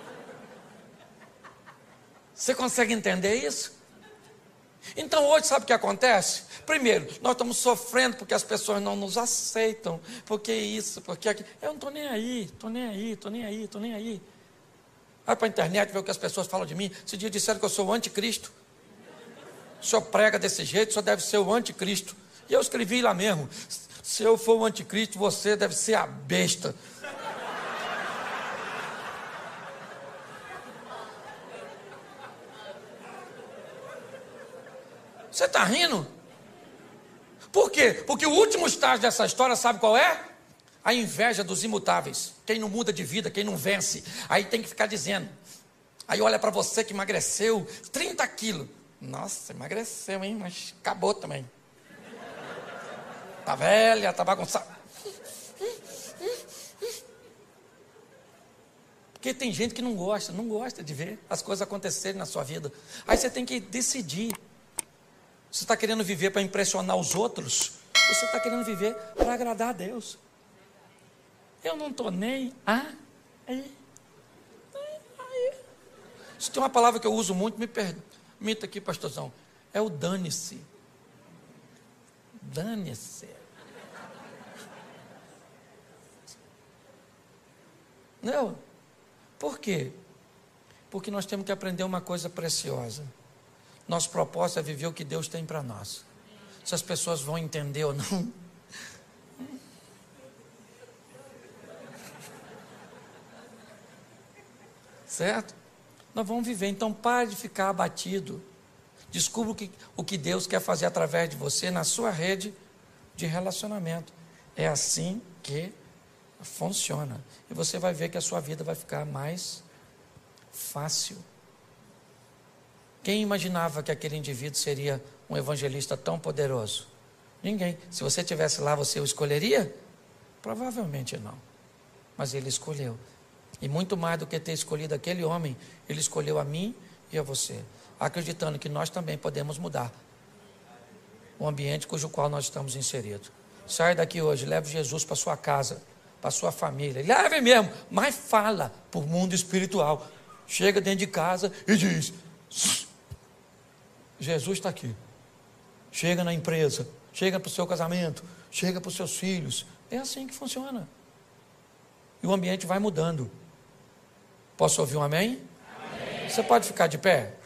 Você consegue entender isso? Então hoje sabe o que acontece? Primeiro, nós estamos sofrendo porque as pessoas não nos aceitam, porque isso, porque aquilo. Eu não estou nem aí, estou nem aí. Vai para a internet ver o que as pessoas falam de mim. Esse dia disseram que eu sou o anticristo. O senhor prega desse jeito, o senhor deve ser o anticristo. E eu escrevi lá mesmo, se eu for o anticristo, você deve ser a besta. Você está rindo? Por quê? Porque o último estágio dessa história, sabe qual é? A inveja dos imutáveis. Quem não muda de vida, quem não vence. Aí tem que ficar dizendo. Aí olha para você que emagreceu 30 quilos. Nossa, emagreceu, hein? Mas acabou também. Tá velha, tá bagunçada. Porque tem gente que não gosta de ver as coisas acontecerem na sua vida. Aí você tem que decidir. Você está querendo viver para impressionar os outros? Você está querendo viver para agradar a Deus? Eu não estou nem aí. Se tem uma palavra que eu uso muito, me permita aqui, pastorzão, é o dane-se. Dane-se. Não. Por quê? Porque nós temos que aprender uma coisa preciosa. Nosso propósito é viver o que Deus tem para nós. Se as pessoas vão entender ou não. Certo? Nós vamos viver. Então pare de ficar abatido. Descubra o que Deus quer fazer através de você na sua rede de relacionamento. É assim que funciona. E você vai ver que a sua vida vai ficar mais fácil. Quem imaginava que aquele indivíduo seria um evangelista tão poderoso? Ninguém. Se você estivesse lá, você o escolheria? Provavelmente não. Mas ele escolheu. E muito mais do que ter escolhido aquele homem, ele escolheu a mim e a você, acreditando que nós também podemos mudar o ambiente cujo qual nós estamos inseridos. Sai daqui hoje, leve Jesus para sua casa, para sua família. Leve mesmo, mas fala para o mundo espiritual. Chega dentro de casa e diz: Jesus está aqui. Chega na empresa, chega para o seu casamento, chega para os seus filhos. É assim que funciona. E o ambiente vai mudando. Posso ouvir um amém? Amém. Você pode ficar de pé?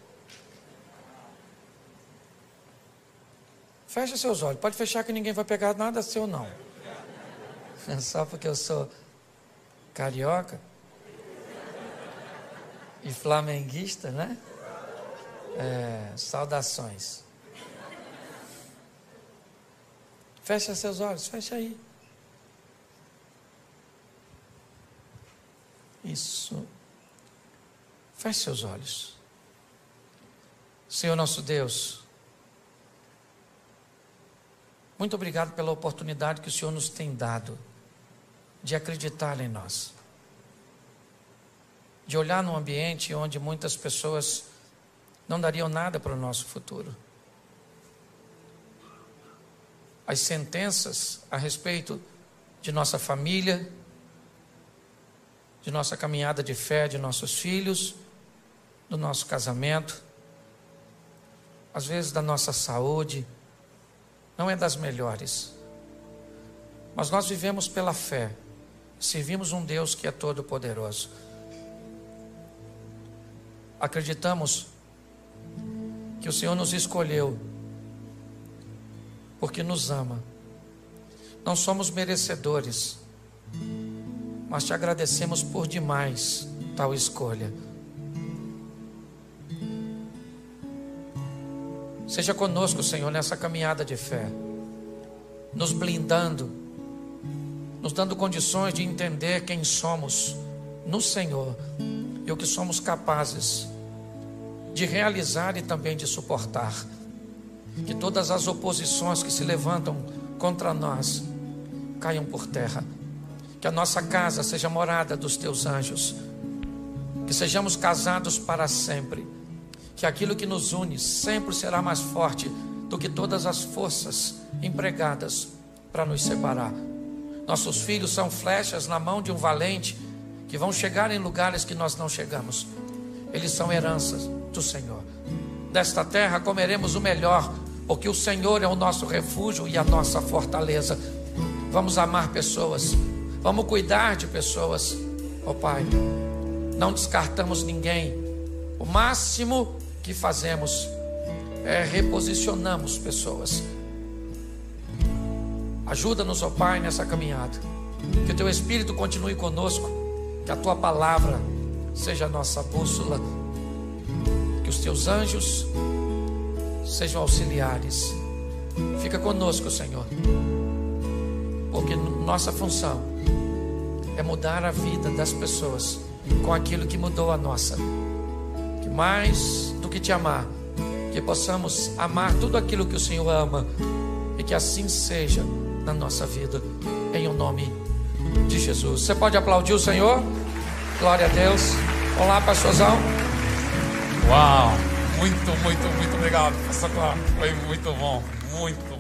Fecha seus olhos. Pode fechar que ninguém vai pegar nada seu não. Só porque eu sou carioca e flamenguista, né? Saudações. Fecha seus olhos, fecha aí. Isso. Feche seus olhos. Senhor nosso Deus, muito obrigado pela oportunidade que o Senhor nos tem dado de acreditar em nós, de olhar num ambiente onde muitas pessoas não dariam nada para o nosso futuro. As sentenças a respeito de nossa família, de nossa caminhada de fé, de nossos filhos, do nosso casamento, às vezes da nossa saúde, não é das melhores. Mas nós vivemos pela fé, servimos um Deus que é todo poderoso. Acreditamos que o Senhor nos escolheu porque nos ama. Não somos merecedores, mas te agradecemos por demais tal escolha. Seja conosco, Senhor, nessa caminhada de fé, nos blindando, nos dando condições de entender quem somos no Senhor e o que somos capazes de realizar e também de suportar. Que todas as oposições que se levantam contra nós caiam por terra. Que a nossa casa seja morada dos teus anjos. Que sejamos casados para sempre. Que aquilo que nos une sempre será mais forte do que todas as forças empregadas para nos separar. Nossos filhos são flechas na mão de um valente que vão chegar em lugares que nós não chegamos. Eles são heranças do Senhor. Desta terra comeremos o melhor, porque o Senhor é o nosso refúgio e a nossa fortaleza. Vamos amar pessoas, vamos cuidar de pessoas, ó Pai. Não descartamos ninguém. O máximo que fazemos é reposicionamos pessoas. Ajuda-nos, ó Pai, nessa caminhada. Que o Teu Espírito continue conosco. Que a Tua palavra seja a nossa bússola. Que os Teus anjos sejam auxiliares. Fica conosco, Senhor. Porque nossa função é mudar a vida das pessoas com aquilo que mudou a nossa. Que mais do que te amar, que possamos amar tudo aquilo que o Senhor ama. E que assim seja na nossa vida, em o nome de Jesus. Você pode aplaudir o Senhor? Glória a Deus. Olá, pastorzão.
Uau, muito obrigado, pastor Cláudio. Foi muito bom, muito